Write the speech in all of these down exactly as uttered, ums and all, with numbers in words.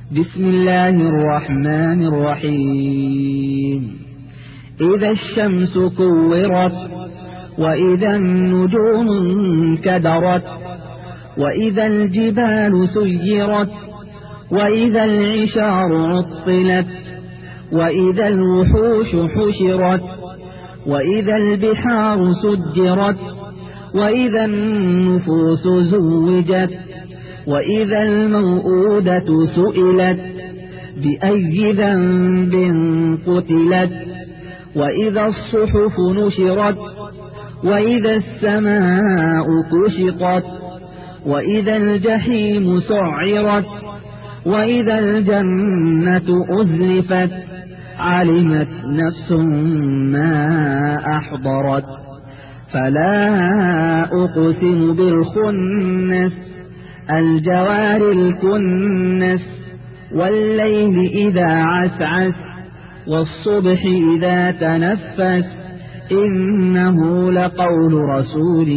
بسم الله الرحمن الرحيم إذا الشمس كورت وإذا النجوم انكدرت وإذا الجبال سيرت وإذا العشار عطلت وإذا الوحوش حشرت وإذا البحار سجرت وإذا النفوس زوجت وإذا الموءودة سئلت بأي ذنب قتلت وإذا الصحف نشرت وإذا السماء كشطت وإذا الجحيم سعرت وإذا الجنة أزلفت علمت نفس ما أحضرت فلا أقسم بالخنس الجوار الكنس والليل إذا عسعس والصبح إذا تنفس إنه لقول رسول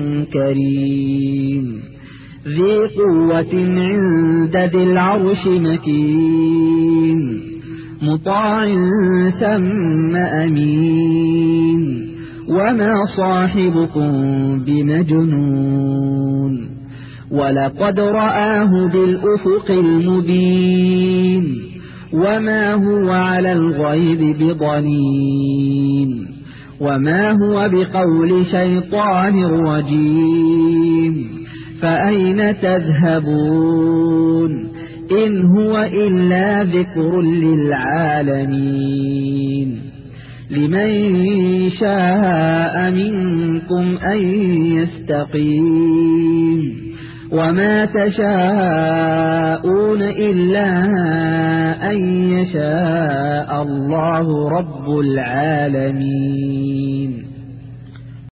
كريم ذي قوة عند ذي العرش مكين مطاع ثم أمين وما صاحبكم بمجنون ولقد رآه بالأفق المبين وما هو على الغيب بضنين وما هو بقول شيطان رجيم فأين تذهبون إن هو إلا ذكر للعالمين لمن شاء منكم أن يستقيم وما تشاءون إلا أن يشاء الله رب العالمين.